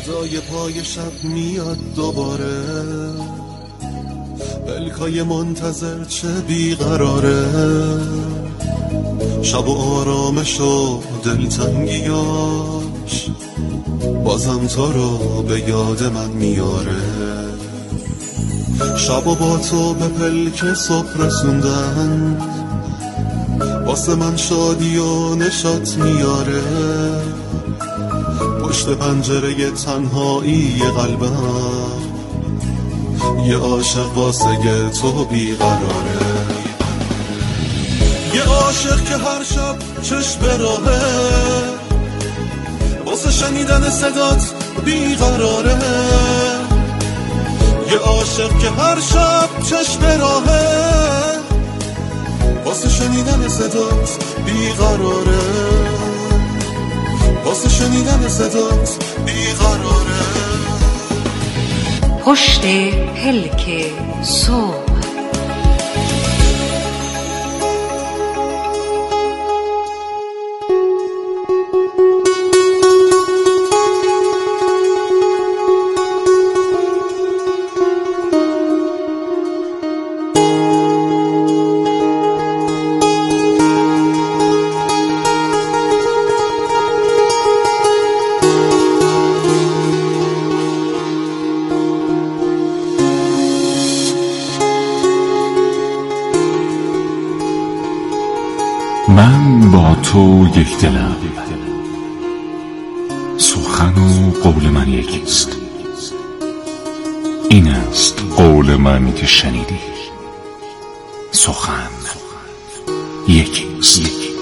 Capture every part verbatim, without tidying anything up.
صدای پای شب میاد دوباره، پلکای منتظر چه بیقراره، شب و آرامش و دلتنگیاش بازم تو رو به یاد من میاره. شب و با تو به پلک صبح رسوندن، واسه من شادی و نشاط میاره. پشت پنجره تنهایی قلبم یه عاشق واسه تو بیقراره. یه عاشق که هر شب چشم به راهه، واسه شنیدن صدات بیقراره. یه عاشق که هر شب چشم به راهه، واسه شنیدن صدات بیقراره. واسه شنیدن صدات بیقراره. پشت پلک صبح. من با تو یک دلم، سخن و قول من یکیست. این است قول من که شنیدی، سخن یکیست.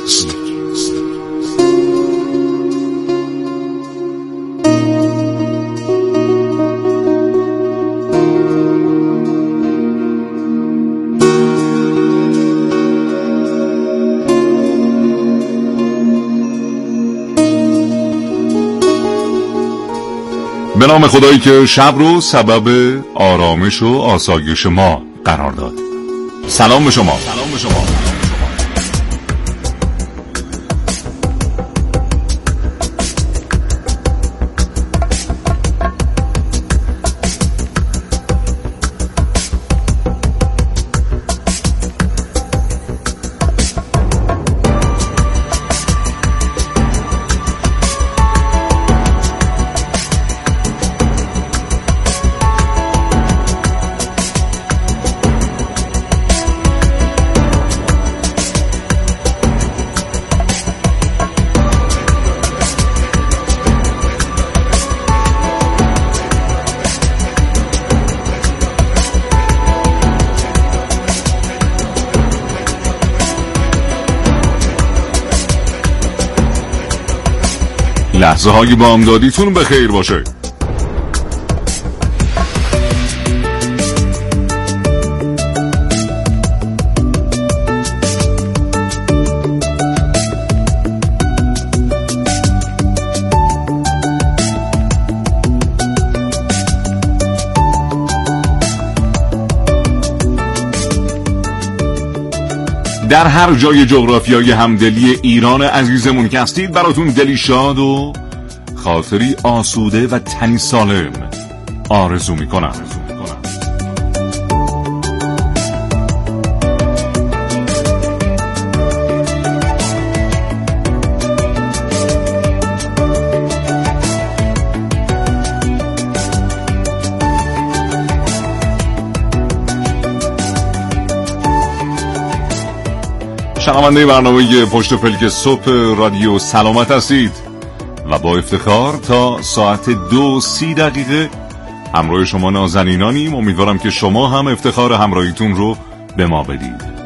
به نام خدایی که شب رو سبب آرامش و آسایش ما قرار داد. سلام به شما. سلام به شما. لحظه های بامدادیتون به خیر باشه. در هر جای جغرافیای همدلی ایران عزیزمون که هستید، براتون دلی شاد و خاطری آسوده و تنی سالم آرزو میکنم. شنونده برنامه پشت پلک صبح رادیو سلامت هستید و با افتخار تا ساعت دو سی دقیقه همراه شما نازنینانیم. امیدوارم که شما هم افتخار همراهیتون رو به ما بدید.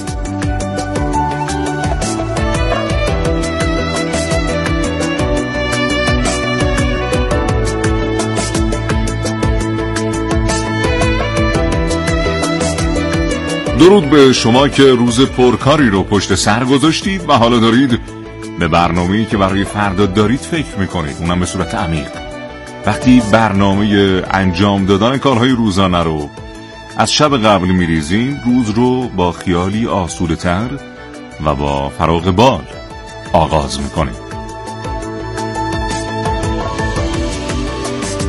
درود به شما که روز پرکاری رو پشت سر گذاشتید و حالا دارید به برنامه‌ای که برای فردا دارید فکر میکنید، اونم به صورت عمیق. وقتی برنامه انجام دادن کارهای روزانه رو از شب قبل میریزیم، روز رو با خیالی آسوده تر و با فراغ بال آغاز میکنیم.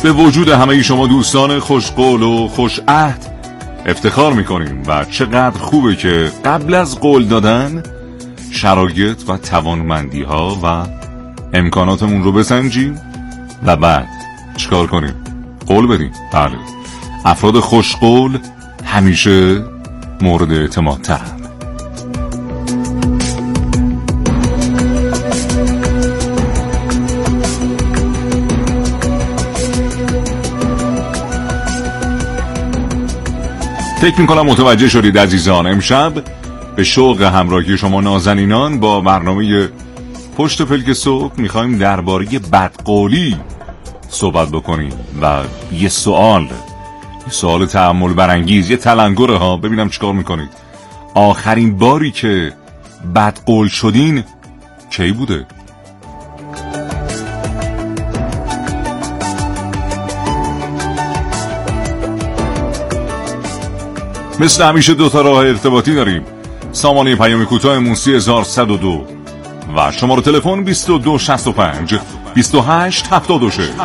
به وجود همه شما دوستان خوشقول و خوش عهد افتخار میکنیم و چقدر خوبه که قبل از قول دادن شرایط و توانمندی ها و امکاناتمون رو بسنجیم و بعد چیکار کنیم؟ قول بدیم. بله، افراد خوشقول همیشه مورد اعتماد ترن. فکر میکنم متوجه شدید عزیزان، امشب به شوق همراهی شما نازنینان با برنامه پشت پلک صبح میخوایم درباره بدقولی صحبت بکنیم و یه سوال یه سوال تأمل برانگیز، یه تلنگره ها، ببینم چیکار میکنید. آخرین باری که بدقول شدین کی بوده؟ مثل همیشه دو تا راه ارتباطی داریم. سامانه پیام کوتاه موسی هزار و صد و دو و شماره تلفن بیست و دو شصت و پنج بیست و هشت هفتاد و شش.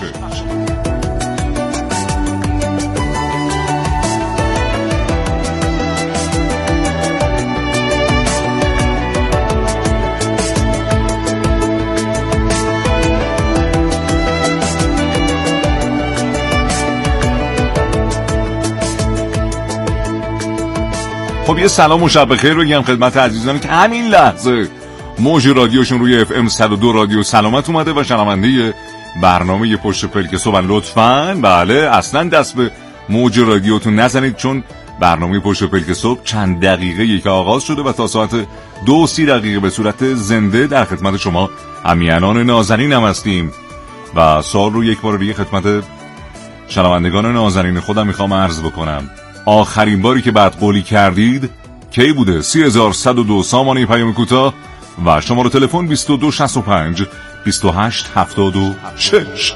خب یه سلام و شب بخیر بگم خدمت عزیزانی که همین لحظه موج رادیوشون روی اف ام صد و دو رادیو سلامت اومده و شنونده برنامه پشت پلک صبح. لطفاً بله اصلا دست به موج رادیوتون نزنید، چون برنامه پشت پلک صبح چند دقیقه که آغاز شده و تا ساعت دو سی دقیقه به صورت زنده در خدمت شما همیهنان نازنین هم هستیم. و سوال رو یک بار دیگه خدمت شنوندگان نازنین خودم میخوام عرض بکنم، آخرین باری که بدقولی کردید کی بوده؟ سی هزار و صد و دو سامانه پیام کوتاه و شماره تلفن بیست و دو شصت و پنج بیست و هشت هفتاد و شش.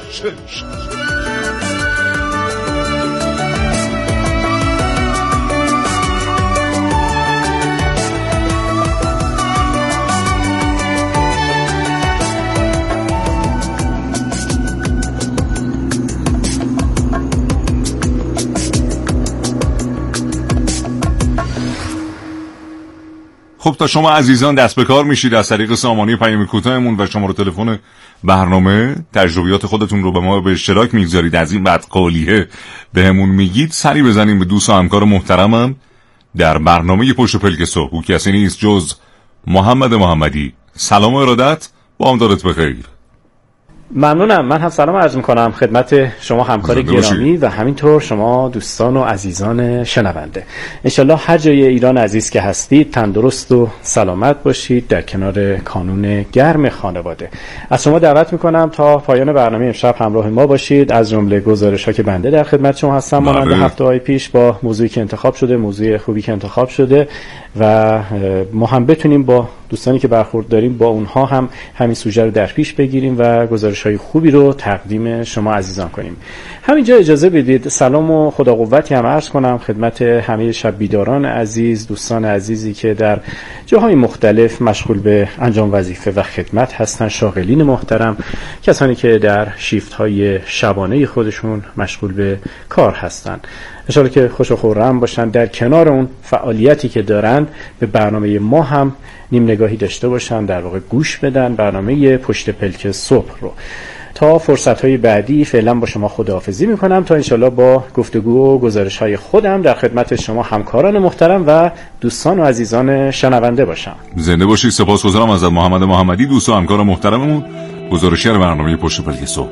خب تا شما عزیزان دست به کار میشید از طریق سامانه پیام کوتاهمون و شماره تلفن برنامه تجربیات خودتون رو به ما به اشتراک میگذارید، از این بدقولیه بهمون میگید، سری بزنیم به دوست و همکار محترمم در برنامه پشت پلک صبح. او کسی نیست جز محمد محمدی. سلام و ارادت، با هم دارت بخیر. ممنونم. من هم سلام عرض میکنم خدمت شما همکار گرامی و همینطور شما دوستان و عزیزان شنونده. انشالله هر جای ایران عزیز که هستید تندرست و سلامت باشید در کنار کانون گرم خانواده. از شما دعوت میکنم تا پایان برنامه امشب همراه ما باشید، از جمله گزارش ها که بنده در خدمت شما هستم مانند هفته های پیش با موضوعی که انتخاب شده، موضوع خوبی که انتخاب شده و ما هم بتونیم با دوستانی که برخورد داریم با اونها هم همین سوژه رو در پیش بگیریم و گزارش‌های خوبی رو تقدیم شما عزیزان کنیم. همینجا اجازه بدید سلام و خدا قوتی هم عرض کنم خدمت همه شب بیداران عزیز، دوستان عزیزی که در جاهای مختلف مشغول به انجام وظیفه و خدمت هستن، شاغلین محترم، کسانی که در شیفت‌های شبانه خودشون مشغول به کار هستن. انشاءالله که خوش و خرم باشن، در کنار اون فعالیتی که دارن به برنامه ما هم نیم نگاهی داشته باشن، در واقع گوش بدن برنامه پشت پلک صبح رو. تا فرصت‌های بعدی فعلا با شما خداحافظی میکنم تا انشالله با گفتگو و گزارش‌های خودم در خدمت شما همکاران محترم و دوستان و عزیزان شنونده باشم. زنده باشید. سپاسگزارم از محمد محمدی، دوست و همکار محترممون، گزارشگر برنامه پشت پلک صبح.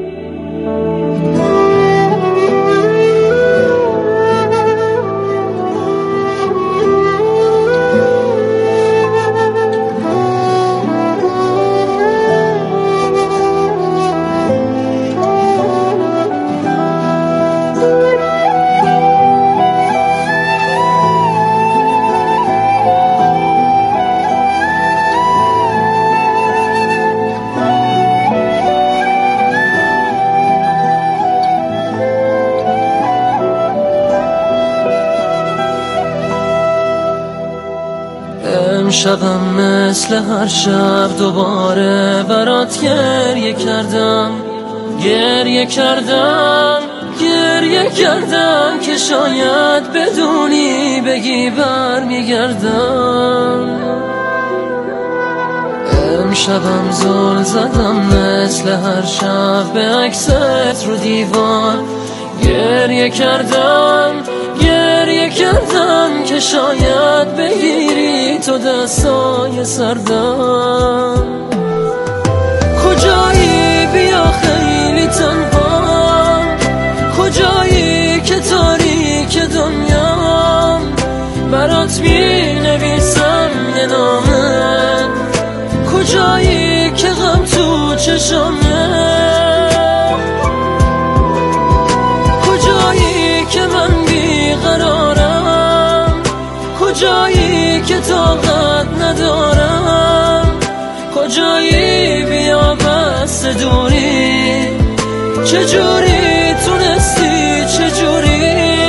شبم مثل هر شب دوباره برات گریه کردم، گریه کردم گریه کردم که شاید بدونی بگی بر میگردم. امشبم زل زدم مثل هر شب به عکست رو دیوار. گریه کردم گریه کردم که شاید بگیری تو دستای سردم. کجایی بیا خیلی تنهام، کجایی که تاریک دنیام، برات می نویسم یه نامه. کجایی که غم تو چشمه، کجایی که من بیقرارم، کجایی که طاقت ندارم، کجایی بیا بس دوری، چجوری تونستی چجوری.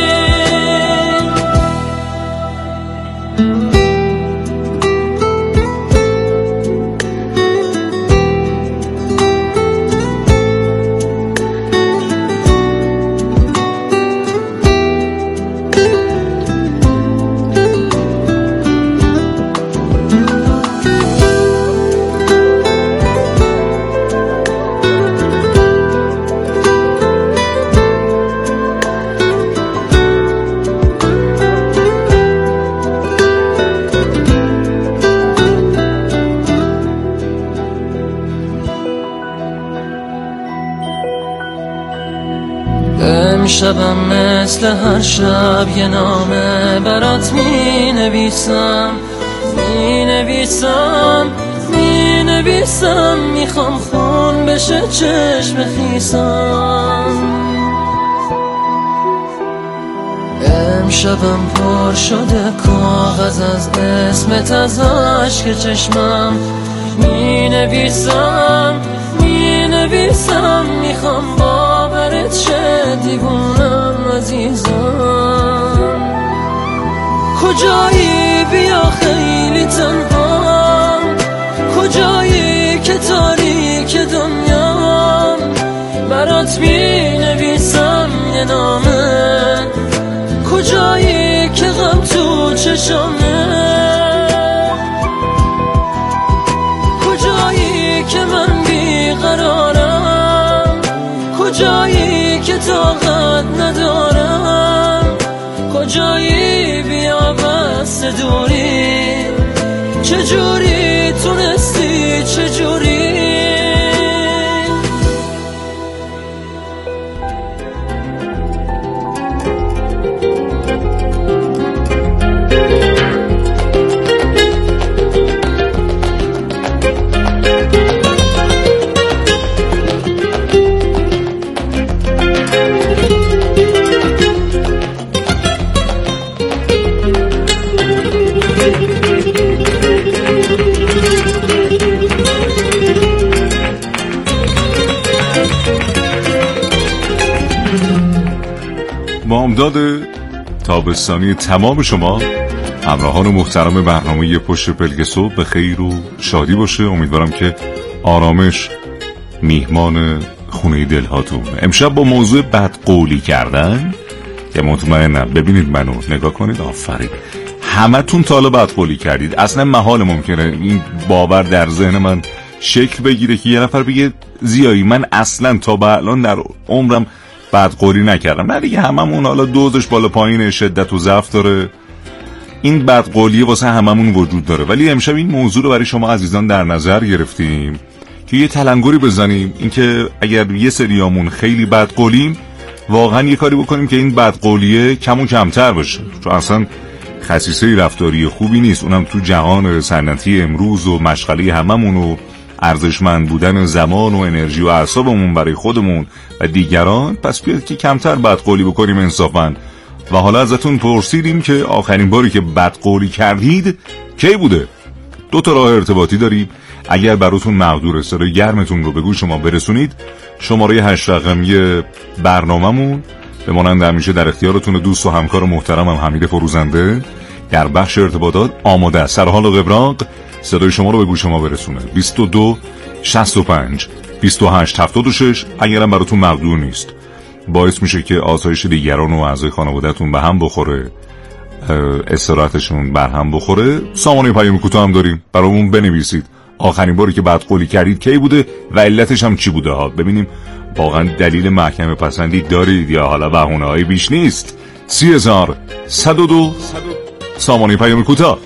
امشبم مثل هر شب یه نامه برات می نویسم، می نویسم، می نویسم، میخوام خون بشه چشم خیسم. امشبم پر شده کاغذ از اسمت از عشق چشمم. می نویسم می نویسم، میخوام باورت شه دیوونم عزیزم. کجایی بیا خیلی تنهام، کجایی که تاریک دنیام، برات می نویسم یه نامه. کجایی که غم تو چشمه، کجایی که من بیقرارم، کجایی که طاقت ندارم، کجایی بیا بس دوری، چجوری تونستی چجوری. بامداد تابستانی تمام شما همراهان محترم برنامه پشت پلک صبح به خیر و شادی باشه. امیدوارم که آرامش میهمان خونه دلهاتون. امشب با موضوع بدقولی کردن که مطمئنم ببینید منو نگاه کنید، آفرین همه تون تا حالا بدقولی کردید. اصلا محال ممکنه این باور در ذهن من شکل بگیره که یه نفر بگه زیایی من اصلا تا به الان در عمرم بدقولی نکردم. نه دیگه هممون حالا دوزش بالا پایین شدت و ضعف داره، این بدقولی واسه هممون وجود داره. ولی امشب این موضوع رو برای شما عزیزان در نظر گرفتیم که یه تلنگری بزنیم اینکه اگر یه سریامون خیلی بدقولیم واقعا یه کاری بکنیم که این بدقولیه کم و کمتر بشه، چون اصلا خصیصه رفتاری خوبی نیست، اونم تو جهان صنعتی امروز و مشغله هممون و ارزشمند بودن زمان و انرژی و اعصابمون برای خودمون و دیگران. پس بیاد که کمتر بدقولی بکنیم انصافاً. و حالا ازتون پرسیدیم که آخرین باری که بدقولی کردید کی بوده؟ دو تا راه ارتباطی داریم. اگر براتون مقدور صدای گرمتون رو به گوش ما برسونید، شماره هشت رقمی برنامه‌مون به مانند همیشه در اختیارتون دوست و همکار محترمم حمید فروزنده در بخش ارتباطات آماده است. سرحال و قبراق صدای شما رو به گوش ما برسونه. بیست و دو شصت و پنج بیست و هشت هفتاد و شش. اگرم براتون مقدور نیست، باعث میشه که آسایش دیگران و اعضای خانواده‌تون به هم بخوره، استراحتشون بر هم بخوره، سامانه پیام کوتاه هم داریم، برامون بنویسید آخرین باری که بدقولی کردید کی بوده و علتش هم چی بوده ها. ببینیم واقعا دلیل محکم پسندی دارید یا حالا بهونه‌های بیش نیست. سی هزار صد و دو سامانه پیام کوتاه.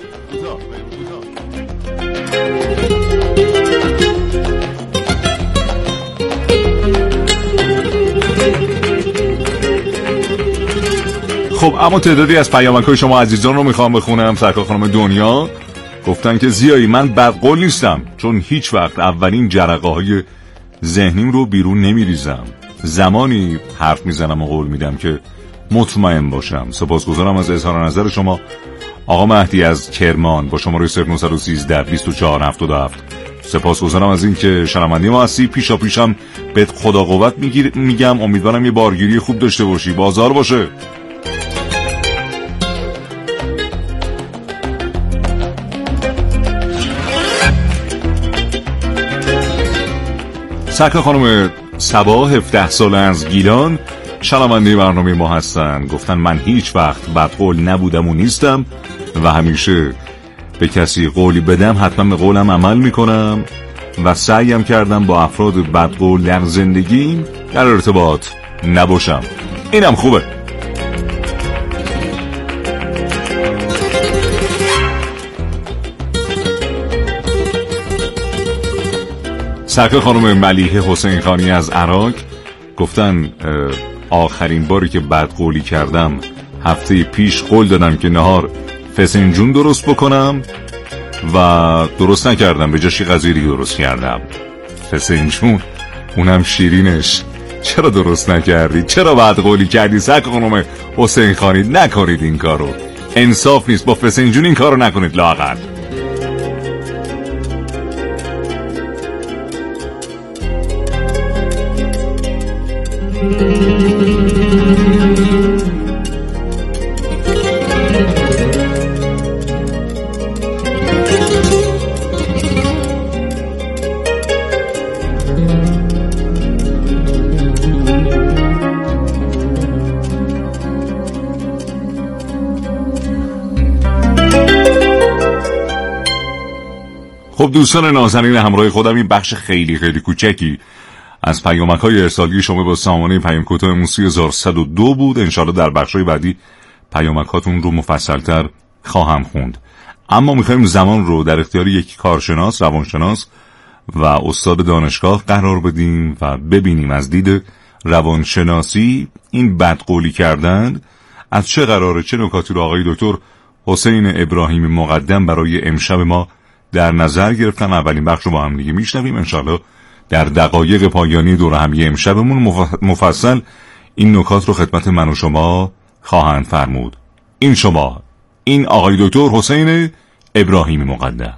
خب اما تعدادی از پیامک‌های شما عزیزان رو میخوام بخونم. سرکار خانم دنیا گفتن که زیایی من بدقول نیستم، چون هیچ وقت اولین جرقه های ذهنیم رو بیرون نمیریزم. زمانی حرف میزنم و قول میدم که مطمئن باشم. سپاسگزارم از اظهار نظر شما آقا مهدی از کرمان با شماره صفر نه یک سه بیست و چهار هفتاد و هفت. سپاسگزارم از این که شنونده ما هستی. پیشا پیشم بهت خدا قوت میگم. امیدوارم یه بارگیری خوب داشته باشی، بازار باشه. سرکار خانم سبا هفده ساله از گیلان شنونده برنامه ما هستن. گفتن من هیچ وقت بدقول نبودم و نیستم و همیشه به کسی قولی بدم حتما به قولم عمل میکنم و سعیم کردم با افراد بدقول در زندگیم در ارتباط نباشم. اینم خوبه. سرکار خانم ملیحه حسین خانی از عراق گفتن آخرین باری که بدقولی کردم هفته پیش قول دادم که نهار فسنجون درست بکنم و درست نکردم، به جاش غذای دیگه درست کردم. فسنجون اونم شیرینش. چرا درست نکردی؟ چرا بدقولی کردی؟ سرکار خانم حسین خانی نکنید این کارو، انصاف نیست. با فسنجون این کارو نکنید لااقل. خب دوستان نازنین همراه خودم، این بخش خیلی خیلی کوچکی از پیامک‌های ارسالی شما با سامانه پیام کوتاه سی هزار صد و دو بود. انشالله در بخش‌های بعدی پیامک‌هاتون رو مفصل‌تر خواهم خوند. اما می‌خوایم زمان رو در اختیار یک کارشناس، روانشناس و استاد دانشگاه قرار بدیم و ببینیم از دید روانشناسی این بدقولی کردن از چه قراره، چه نکاتی رو آقای دکتر حسین ابراهیمی مقدم برای امشب ما در نظر گرفتن. اولین بخش رو با هم دیگه میشنویم. انشالله در دقایق پایانی دور همی امشبمون مفصل این نکات رو خدمت من و شما خواهند فرمود. این شما، این آقای دکتر حسین ابراهیمی مقدم.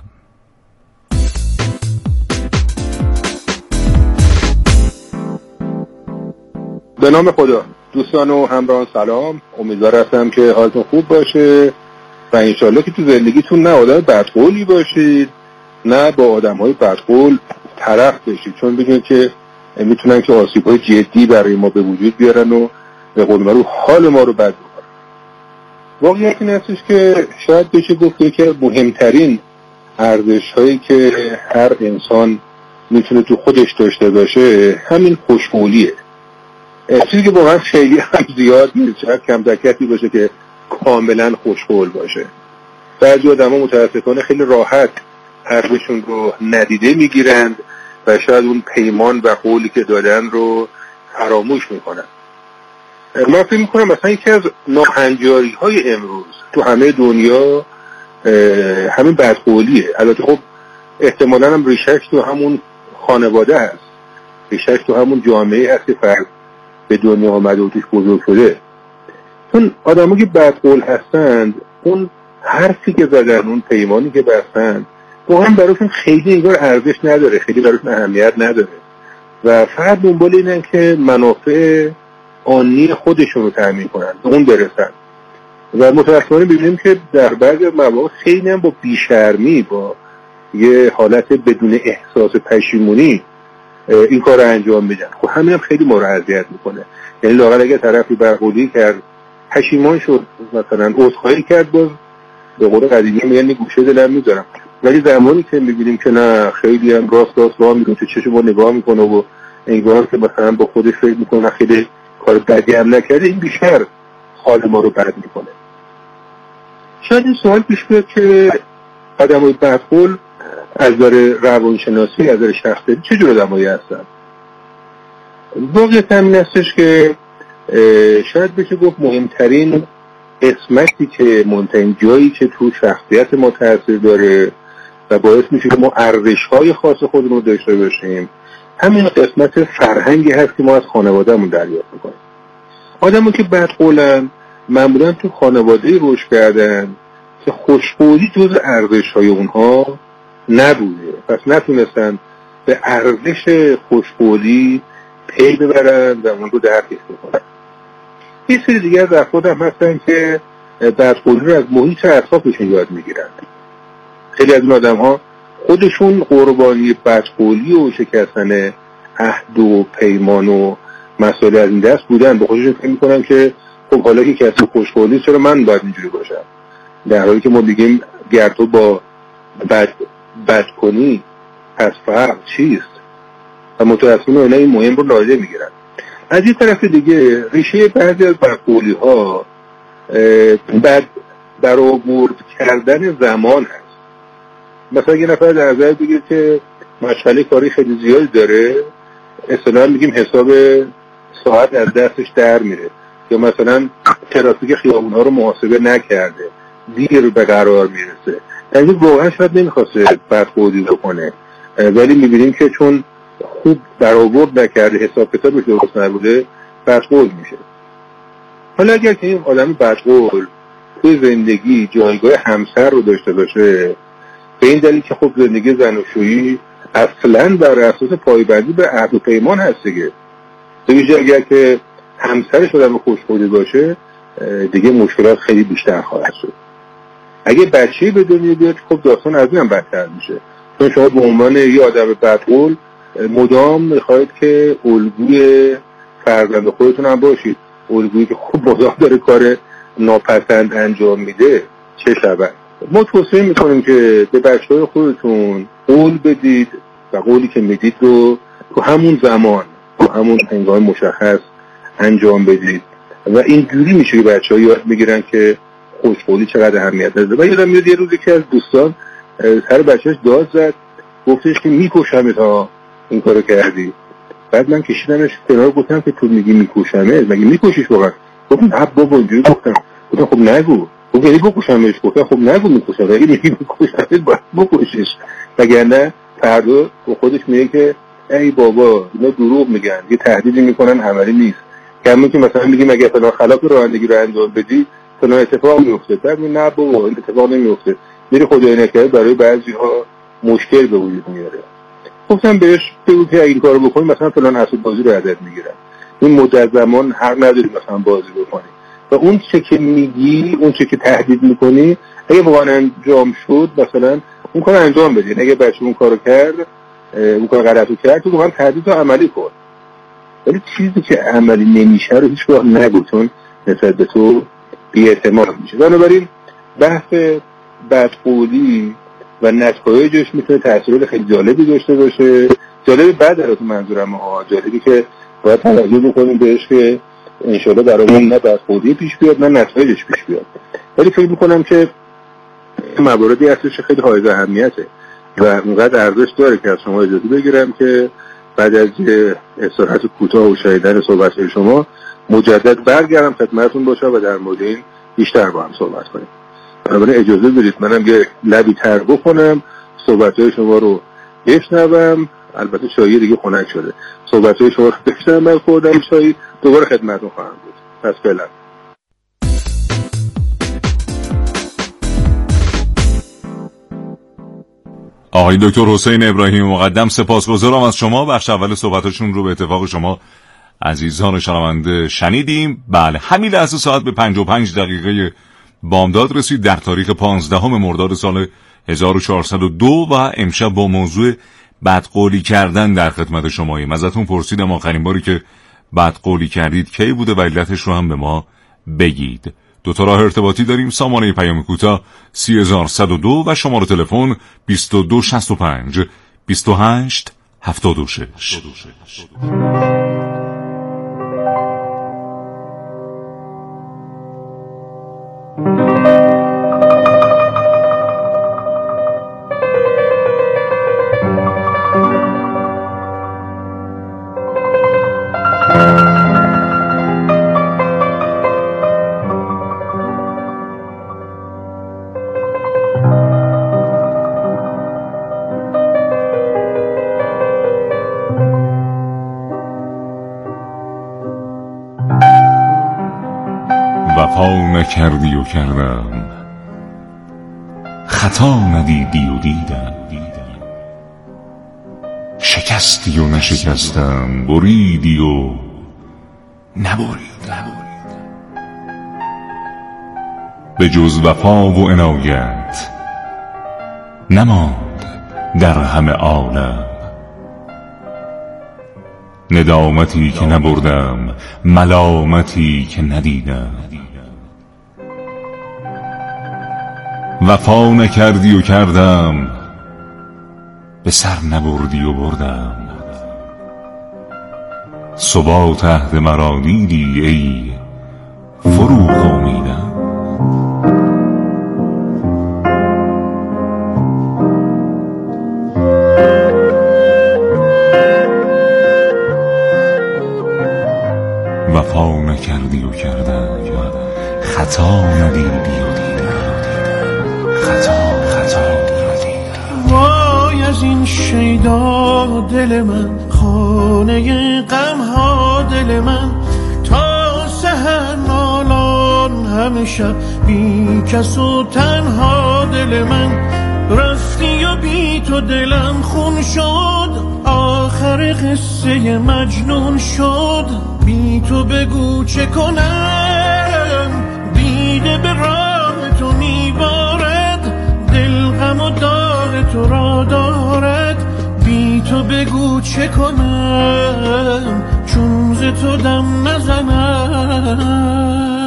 به نام خدا. دوستان و همراهان سلام. امیدوارم که حالتون خوب باشه و انشالله که تو زندگیتون نه آدم بدقولی باشید نه با آدم‌های بدقول طرف بشید، چون بدونید که میتونن که آسیب‌های جدی برای ما به وجود بیارن و به قول معروف حال ما رو بد بکنن. واقعیت این هستش که شاید بشه گفته که مهمترین ارزش‌هایی که هر انسان میتونه تو خودش داشته باشه همین خوشقولیه. چیزی که واقعا خیلی هم زیاد نیست، شاید کم تکتی باشه که کاملا خوشقول باشه. بعضی آدم‌ها متاسفانه خیلی راحت حرفشون رو ندیده میگیرند و شاید اون پیمان و قولی که دادن رو فراموش میکنن. من فکر میکنم مثلا یکی از ناهنجاری های امروز تو همه دنیا همین بدقولیه. البته خب احتمالاً هم ریشش تو همون خانواده هست، ریشش تو همون جامعه هست که فرد به دنیا آمده و توش بزرگ شده. چون آدم‌ها که بدقول هستند اون حرفی که زدن، اون پیمانی که بستن واقعا براشون خیلی انگار ارزش نداره، خیلی براشون اهمیت نداره و فقط دنبال اینن که منافع آنی خودشون رو تامین کنن، به اون برسن. و متأسفانه ببینیم که در بعضی مواقع خیلی هم با بیشرمی، با یه حالت بدون احساس پشیمونی این کار رو انجام میدن. خب همین هم خیلی ما رو اذیت میکنه. یعنی لااقل اگه طرفی برخوردی کرد پشیمان شد مثلا عذرخواهی کرد، باز به قول قدیمی میگن گوشه دلم میذارم. ولی زمانی که میبینیم که نه خیلی هم راست راست راه میگن تو چشم ما نگاه میکنه و انگار که مثلا با خودش فکر میکنه خیلی کار بدی هم نکرده، این بیشتر حال ما رو بد میکنه. شاید این سوال پیش بیاد که آدمای بدخلق از نظر روانشناسی از نظر شخصیتی چه جور آدمایی هستن؟ واقعیت همین هستش که شاید بشه گفت مهمترین قسمتی که مهمترین جایی که تو شخصیت ما تاثیر داره و باعث میشه که ما ارزش‌های خاص خودمون رو داشته باشیم، همین قسمت فرهنگی هست که ما از خانوادهمون دریافت میکنیم. آدمایی که بدخلقن معمولا تو خانواده‌ای رشد کردن که خوشقولی جز ارزش‌های اونها نبوده، پس نتونستن به ارزش خوشقولی پی ببرن و اون رو درک کنن. یه سری دیگر از افراد هم هستن که بدخلقی رو از محیط اطرافشون یاد میگیرن. خیلی از اون آدم ها خودشون قربانی بدخلقی و شکستن عهد و پیمان و مسائل از این دست بودن. به خودشون فکر میکنن که خب حالا که کسی خوشقولی چرا من باید اینجوری باشم، در حالی که ما بگیم گر تو با بد بد کنی پس فرق چیست و متاسفانه اینا این مهم رو نادیده میگیرن. از این طرف دیگه ریشه بعضی از بدخلقی ها بد برآورد کردن زمان هست. مثلا یه نفر در نظر بگیر که مشغله کاری خیلی زیادی داره، اصطلاحاً میگیم حساب ساعت از دستش در میره، یا مثلا ترافیک خیابون‌ها رو محاسبه نکرده، دیر به قرار میرسه. یعنی واقعا شاید نمیخواسته بدخلقی بکنه، ولی میبینیم که چون خوب برآورد نکرده، حساب کتابش درست نبوده، بدخلق میشه. حالا اگر که این آدم بدخلق توی زندگی جایگاه همسر رو داشته باشه، به این دلیل که خب زندگی زناشویی اصلا بر اساس پایبندی به عهد و پیمان هست دیگه، ببینید اگر که همسرش آدم خوشقولی باشه دیگه مشکلات خیلی بیشتر خواهد شد. اگه بچه‌ای به دنیا بیاد خب داستان از این هم بدتر میشه، چون شما به عنوان یه آدم بدخلق مدام میخواید که الگوی فرزند خودتون هم باشید، الگویی که خب مدام داره کار ناپسند انجام میده چه شود. ما توصیه میکنیم که به بچه‌های خودتون قول بدید و قولی که میدید رو تو همون زمان تو همون هنگام مشخص انجام بدید و اینجوری میشه که بچه‌ها یاد میگیرن که خوشقولی چقدر اهمیت داره. و یادم میاد یه روزی که از دوستان سر بچه‌اش داد زد، گفتش که میکشمت ها این کارو کردی. بعد من کشیدمش کنار، گفتم که تو میگی میکشمت، مگه میکشیش واقعا؟ گفتم نه بابا اینجوری گفتم. گفتم خب نگو. خب یعنی بکشمش. گفتم خب نگو میکشم، اگه میگی میکشمت باید بکشیش، وگرنه فردا با خودش میگه که ای بابا اینا دروغ میگن، یه تهدیدی میکنن عملی نیست. کما که مثلا میگیم اگه فلان خلاف رانندگی رو انجام بدی فلان اتفاق میفته، بعد میگه نه بابا این اتفاق نمیفته، میره خدای نکرده برای بعضی‌ها مشکل به وجود میاره. گفتم بهش بگو که این کارو بکنی مثلا فلان اسباب بازی رو ازت میگیرن، این مدت زمان حق نداری مثلا بازی بکنی و اون چه که میگی، اون چه که تهدید میکنی اگه واقعا انجام شد مثلا اون کارو انجام بدین. اگه بچه اون کارو کرد، اون کار غلطو کرد، تو واقعا تهدید رو عملی کن، ولی چیزی که عملی نمیشه رو هیچ وقت نگو، چون نسبت به تو بی‌اعتماد میشه. بنابراین بحث بدخلقی و نتایجش میتونه تأثیرات خیلی جالبی داشته باشه. جالب بعد از منظورم ها، جالبی که باید توجه بکنیم بهش که انشالله برامون نه بدخلقی پیش بیاد نه نتایجش پیش بیاد. ولی فکر میکنم که مواردی هستش که خیلی حائز اهمیته و اونقدر ارزش داره که از شما اجازه بگیرم که بعد از استراحت کوتاه و شنیدن صحبت‌های شما مجدد برگردم خدمتتون باشم و در مورد این بیشتر با هم صحبت کنیم. بنابراین اجازه بدید منم یه لبی تر بکنم، صحبت‌های شما رو بشنوم. البته چای دیگه خنک شده، صحبت‌های شما رو بشنوم، من خوردم چای، دوباره خدمتتون خواهم بود. پس فعلا آقای دکتر حسین ابراهیمی مقدم سپاسگزارم از شما. بخش اول صحبتاشون رو به اتفاق شما عزیزان شنونده شنیدیم. بله همین لحظه ساعت به پنج و پنج دقیقه بامداد رسید در تاریخ پانزدهم مرداد سال هزار و چهارصد و دو و امشب با موضوع بدقولی کردن در خدمت شماییم. ازتون پرسیدم آخرین باری که بدقولی کردید کی بوده و علتش رو هم به ما بگید. دو تا راه ارتباطی داریم، سامانه پیام کوتاه سی هزار و صد و دو و شماره تلفن بیست و دو شصت و پنج بیست و هشت هفتاد و شش. وفا نکردی و کردم، خطا ندیدی و دیدم، شکستی و نشکستم، بریدی و نبریدم. به جز وفا و عنایت نماند در همه عالم، ندامتی که نبردم، ملامتی که ندیدم. وفا نکردی و کردم، به سر نبردی و بردم. ثبات عهد مرا دیدی ای فروغ امیدم. وفا نکردی و کردم، خطا ندیدی و دیدم، خطا خطا دیدم. وای از این شیدا دل من، خانه غم ها دل من، تا سحر نالان همه شب بی کس و تنها دل من. رفتی و بی تو دلم خون شد، آخر قصه مجنون شد. بی تو بگو چه کنم، دیده به راه تو میبارد، دل غم و داغ تو را دارد. بی تو بگو چه کنم، چون ز تو دم نزنم.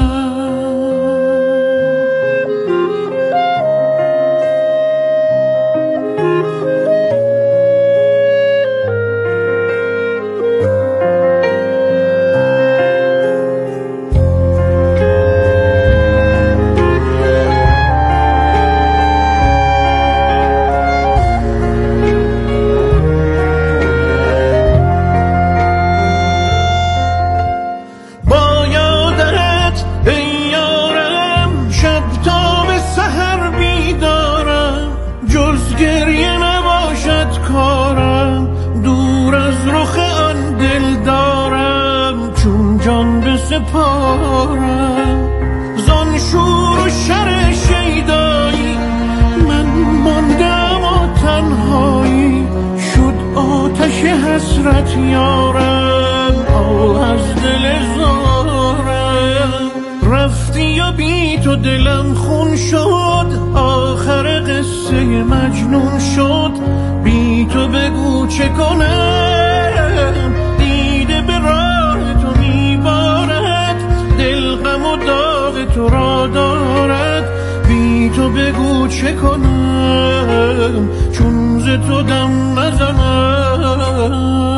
زان شور و شر شیدایی من ماندم و تنهایی. شد آتش حسرت یارم، آه از دل زارم. رفتی و بی تو دلم خون شد، آخر قصه مجنون شد. بی تو بگو چه کنم، دیده به راه تو میبارد، دل غم و داغ تو را دارد. بی تو بگو چه کنم، چون ز تو دم نزنم.